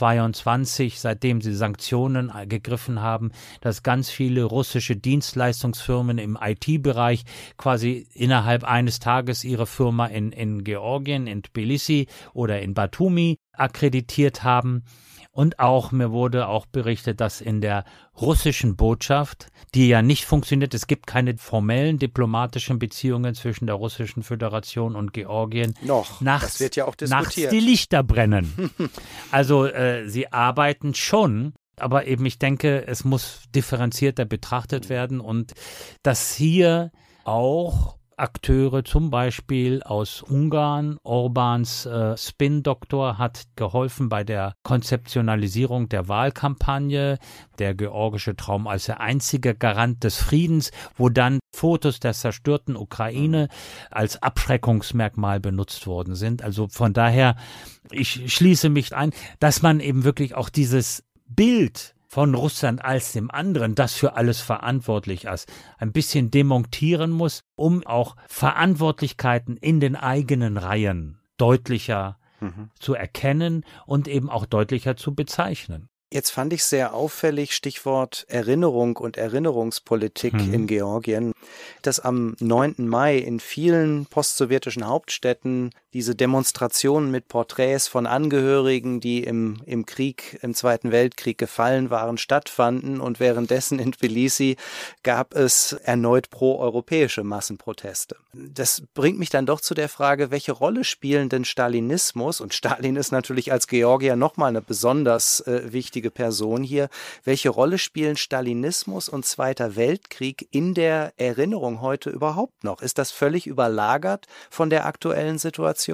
22, seitdem sie Sanktionen gegriffen haben, dass ganz viele russische Dienstleistungsfirmen im IT-Bereich quasi innerhalb eines Tages ihre Firma in Georgien, in Tbilisi oder in Batumi akkreditiert haben. Und auch, mir wurde auch berichtet, dass in der russischen Botschaft, die ja nicht funktioniert, es gibt keine formellen diplomatischen Beziehungen zwischen der Russischen Föderation und Georgien. Das wird ja auch diskutiert. Nachts die Lichter brennen. Also sie arbeiten schon, aber eben ich denke, es muss differenzierter betrachtet werden und dass hier auch Akteure, zum Beispiel aus Ungarn. Orbáns Spin-Doktor hat geholfen bei der Konzeptionalisierung der Wahlkampagne, der georgische Traum als der einzige Garant des Friedens, wo dann Fotos der zerstörten Ukraine als Abschreckungsmerkmal benutzt worden sind. Also von daher, ich schließe mich ein, dass man eben wirklich auch dieses Bild von Russland als dem anderen, das für alles verantwortlich ist, ein bisschen demontieren muss, um auch Verantwortlichkeiten in den eigenen Reihen deutlicher zu erkennen und eben auch deutlicher zu bezeichnen. Jetzt fand ich sehr auffällig, Stichwort Erinnerung und Erinnerungspolitik in Georgien, dass am 9. Mai in vielen postsowjetischen Hauptstädten diese Demonstrationen mit Porträts von Angehörigen, die im Krieg, im Zweiten Weltkrieg gefallen waren, stattfanden, und währenddessen in Tbilisi gab es erneut proeuropäische Massenproteste. Das bringt mich dann doch zu der Frage, welche Rolle spielen denn Stalinismus, und Stalin ist natürlich als Georgier nochmal eine besonders wichtige Person hier, welche Rolle spielen Stalinismus und Zweiter Weltkrieg in der Erinnerung heute überhaupt noch? Ist das völlig überlagert von der aktuellen Situation?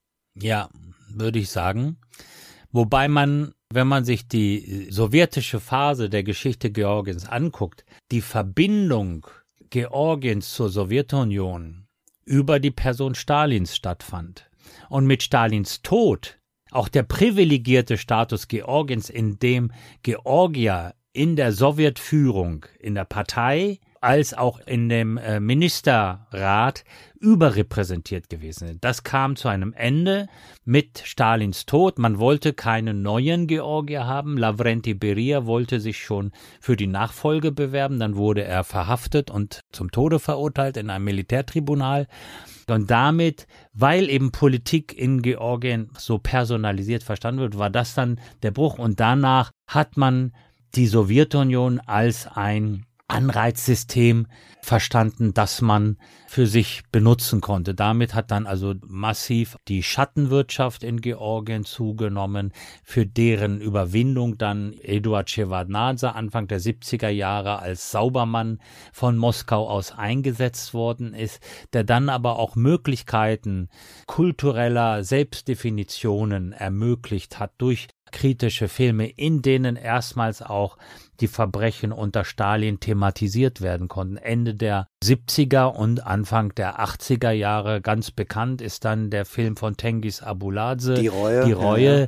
Ja, würde ich sagen. Wobei man, wenn man sich die sowjetische Phase der Geschichte Georgiens anguckt, die Verbindung Georgiens zur Sowjetunion über die Person Stalins stattfand. Und mit Stalins Tod auch der privilegierte Status Georgiens, in dem Georgier in der Sowjetführung, in der Partei, als auch in dem Ministerrat überrepräsentiert gewesen sind. Das kam zu einem Ende mit Stalins Tod. Man wollte keinen neuen Georgier haben. Lavrenti Beria wollte sich schon für die Nachfolge bewerben. Dann wurde er verhaftet und zum Tode verurteilt in einem Militärtribunal. Und damit, weil eben Politik in Georgien so personalisiert verstanden wird, war das dann der Bruch. Und danach hat man die Sowjetunion als ein Anreizsystem verstanden, das man für sich benutzen konnte. Damit hat dann also massiv die Schattenwirtschaft in Georgien zugenommen, für deren Überwindung dann Eduard Shevardnadze Anfang der 70er Jahre als Saubermann von Moskau aus eingesetzt worden ist, der dann aber auch Möglichkeiten kultureller Selbstdefinitionen ermöglicht hat durch kritische Filme, in denen erstmals auch die Verbrechen unter Stalin thematisiert werden konnten. Ende der 70er und Anfang der 80er Jahre ganz bekannt ist dann der Film von Tengiz Abuladze, Die Reue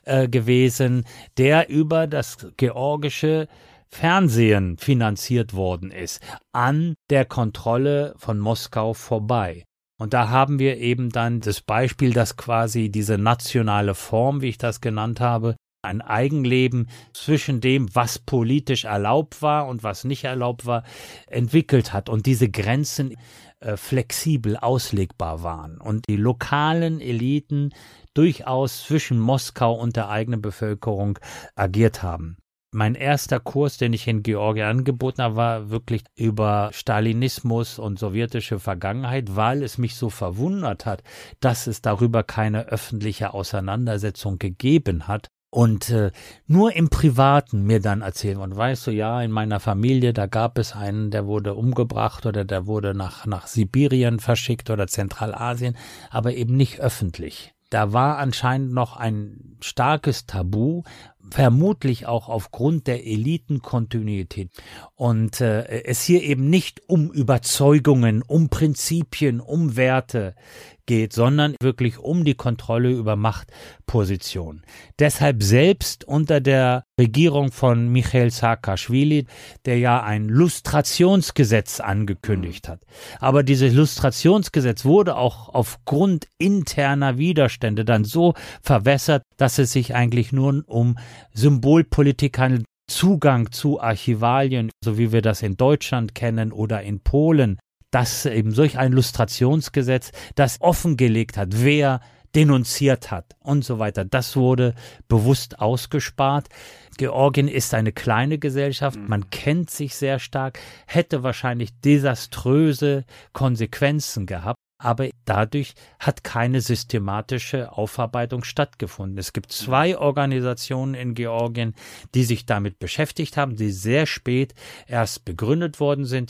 gewesen, der über das georgische Fernsehen finanziert worden ist, an der Kontrolle von Moskau vorbei. Und da haben wir eben dann das Beispiel, dass quasi diese nationale Form, wie ich das genannt habe, ein Eigenleben zwischen dem, was politisch erlaubt war und was nicht erlaubt war, entwickelt hat und diese Grenzen flexibel auslegbar waren und die lokalen Eliten durchaus zwischen Moskau und der eigenen Bevölkerung agiert haben. Mein erster Kurs, den ich in Georgien angeboten habe, war wirklich über Stalinismus und sowjetische Vergangenheit, weil es mich so verwundert hat, dass es darüber keine öffentliche Auseinandersetzung gegeben hat. Und nur im Privaten mir dann erzählen. Und weißt du, ja, in meiner Familie, da gab es einen, der wurde umgebracht oder der wurde nach Sibirien verschickt oder Zentralasien, aber eben nicht öffentlich. Da war anscheinend noch ein starkes Tabu, vermutlich auch aufgrund der Elitenkontinuität. Und es hier eben nicht um Überzeugungen, um Prinzipien, um Werte geht, sondern wirklich um die Kontrolle über Machtpositionen. Deshalb selbst unter der Regierung von Michail Saakaschwili, der ja ein Lustrationsgesetz angekündigt hat. Aber dieses Lustrationsgesetz wurde auch aufgrund interner Widerstände dann so verwässert, dass es sich eigentlich nur um Symbolpolitik handelt, Zugang zu Archivalien, so wie wir das in Deutschland kennen oder in Polen, dass eben solch ein Lustrationsgesetz, das offengelegt hat, wer denunziert hat und so weiter. Das wurde bewusst ausgespart. Georgien ist eine kleine Gesellschaft, man kennt sich sehr stark, hätte wahrscheinlich desaströse Konsequenzen gehabt. Aber dadurch hat keine systematische Aufarbeitung stattgefunden. Es gibt 2 Organisationen in Georgien, die sich damit beschäftigt haben, die sehr spät erst begründet worden sind,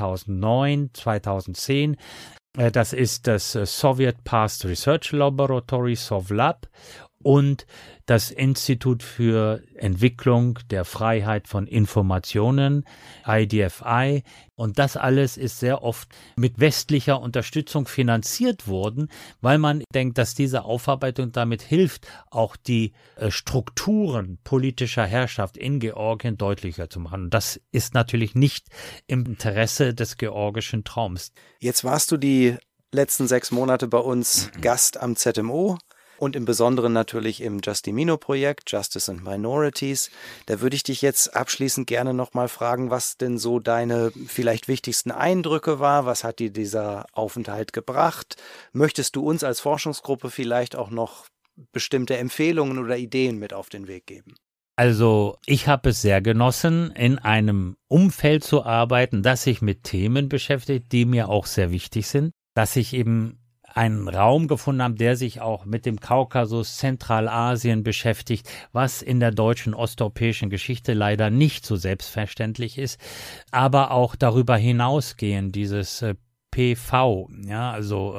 2009, 2010. Das ist das Soviet Past Research Laboratory, Sovlab, und das Institut für Entwicklung der Freiheit von Informationen, IDFI. Und das alles ist sehr oft mit westlicher Unterstützung finanziert worden, weil man denkt, dass diese Aufarbeitung damit hilft, auch die Strukturen politischer Herrschaft in Georgien deutlicher zu machen. Und das ist natürlich nicht im Interesse des georgischen Traums. Jetzt warst du die letzten 6 Monate bei uns Gast am ZMO. Und im Besonderen natürlich im Justimino-Projekt, Justice and Minorities. Da würde ich dich jetzt abschließend gerne nochmal fragen, was denn so deine vielleicht wichtigsten Eindrücke war. Was hat dir dieser Aufenthalt gebracht? Möchtest du uns als Forschungsgruppe vielleicht auch noch bestimmte Empfehlungen oder Ideen mit auf den Weg geben? Also ich habe es sehr genossen, in einem Umfeld zu arbeiten, das sich mit Themen beschäftigt, die mir auch sehr wichtig sind, dass ich eben einen Raum gefunden haben, der sich auch mit dem Kaukasus, Zentralasien beschäftigt, was in der deutschen osteuropäischen Geschichte leider nicht so selbstverständlich ist, aber auch darüber hinausgehen, dieses PV, ja, also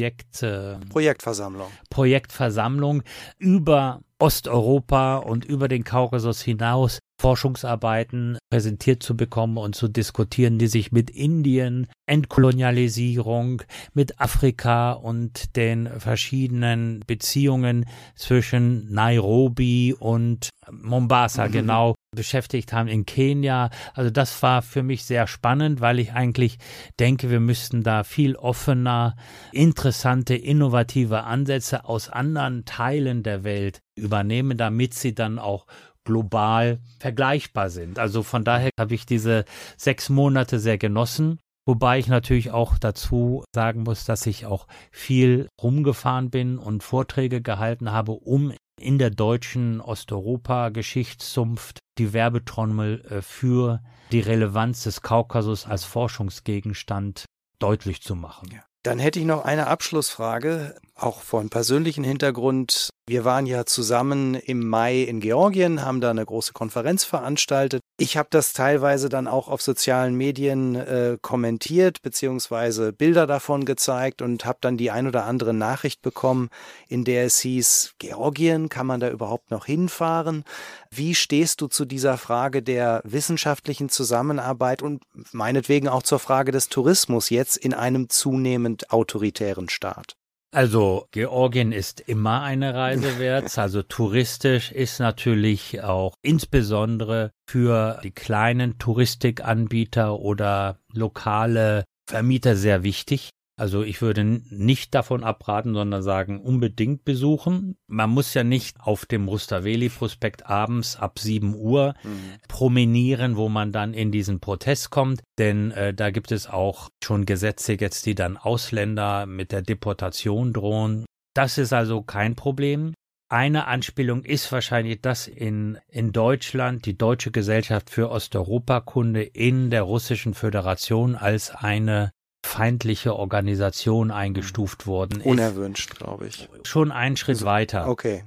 Projektversammlung über Osteuropa und über den Kaukasus hinaus Forschungsarbeiten präsentiert zu bekommen und zu diskutieren, die sich mit Indien, Entkolonialisierung, mit Afrika und den verschiedenen Beziehungen zwischen Nairobi und Mombasa genau beschäftigt haben, in Kenia. Also das war für mich sehr spannend, weil ich eigentlich denke, wir müssten da viel offener, interessante, innovative Ansätze aus anderen Teilen der Welt übernehmen, damit sie dann auch global vergleichbar sind. Also von daher habe ich diese 6 Monate sehr genossen, wobei ich natürlich auch dazu sagen muss, dass ich auch viel rumgefahren bin und Vorträge gehalten habe, um in der deutschen Osteuropa-Geschichtszunft die Werbetrommel für die Relevanz des Kaukasus als Forschungsgegenstand deutlich zu machen. Ja. Dann hätte ich noch eine Abschlussfrage, auch von persönlichen Hintergrund. Wir waren ja zusammen im Mai in Georgien, haben da eine große Konferenz veranstaltet. Ich habe das teilweise dann auch auf sozialen Medien kommentiert, beziehungsweise Bilder davon gezeigt und habe dann die ein oder andere Nachricht bekommen, in der es hieß, Georgien, kann man da überhaupt noch hinfahren? Wie stehst du zu dieser Frage der wissenschaftlichen Zusammenarbeit und meinetwegen auch zur Frage des Tourismus jetzt in einem zunehmend autoritären Staat? Also Georgien ist immer eine Reise wert, also touristisch ist natürlich auch insbesondere für die kleinen Touristikanbieter oder lokale Vermieter sehr wichtig. Also ich würde nicht davon abraten, sondern sagen, unbedingt besuchen. Man muss ja nicht auf dem Rustaveli-Prospekt abends ab 7 Uhr promenieren, wo man dann in diesen Protest kommt. Denn da gibt es auch schon Gesetze jetzt, die dann Ausländer mit der Deportation drohen. Das ist also kein Problem. Eine Anspielung ist wahrscheinlich, dass in Deutschland die Deutsche Gesellschaft für Osteuropakunde in der Russischen Föderation als eine feindliche Organisation eingestuft worden ist. Unerwünscht, glaube ich. Schon einen Schritt weiter. Okay.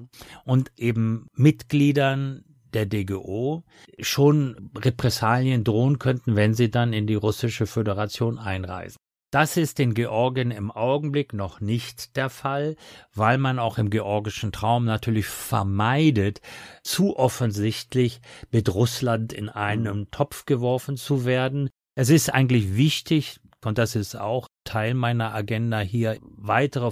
Und eben Mitgliedern der DGO schon Repressalien drohen könnten, wenn sie dann in die Russische Föderation einreisen. Das ist in Georgien im Augenblick noch nicht der Fall, weil man auch im georgischen Traum natürlich vermeidet, zu offensichtlich mit Russland in einen Topf geworfen zu werden. Es ist eigentlich wichtig, und das ist auch Teil meiner Agenda hier, weitere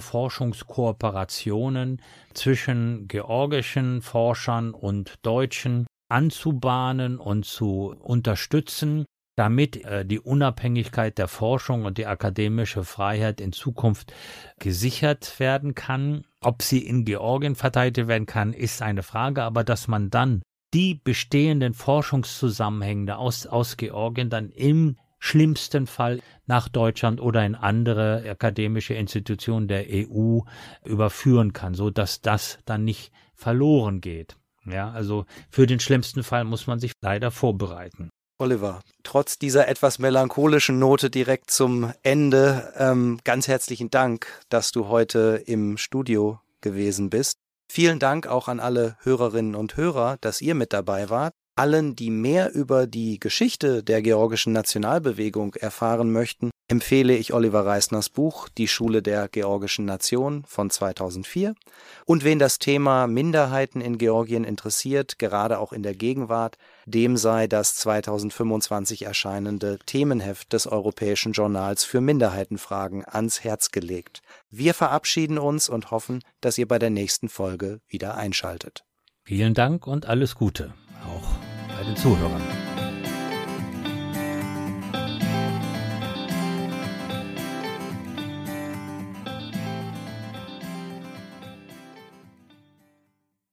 Forschungskooperationen zwischen georgischen Forschern und Deutschen anzubahnen und zu unterstützen, damit die Unabhängigkeit der Forschung und die akademische Freiheit in Zukunft gesichert werden kann. Ob sie in Georgien verteidigt werden kann, ist eine Frage, aber dass man dann die bestehenden Forschungszusammenhänge aus Georgien dann im schlimmsten Fall nach Deutschland oder in andere akademische Institutionen der EU überführen kann, so dass das dann nicht verloren geht. Ja, also für den schlimmsten Fall muss man sich leider vorbereiten. Oliver, trotz dieser etwas melancholischen Note direkt zum Ende, ganz herzlichen Dank, dass du heute im Studio gewesen bist. Vielen Dank auch an alle Hörerinnen und Hörer, dass ihr mit dabei wart. Allen, die mehr über die Geschichte der georgischen Nationalbewegung erfahren möchten, empfehle ich Oliver Reisners Buch Die Schule der georgischen Nation von 2004. Und wen das Thema Minderheiten in Georgien interessiert, gerade auch in der Gegenwart, dem sei das 2025 erscheinende Themenheft des Europäischen Journals für Minderheitenfragen ans Herz gelegt. Wir verabschieden uns und hoffen, dass ihr bei der nächsten Folge wieder einschaltet. Vielen Dank und alles Gute, auch bei den Zuhörern.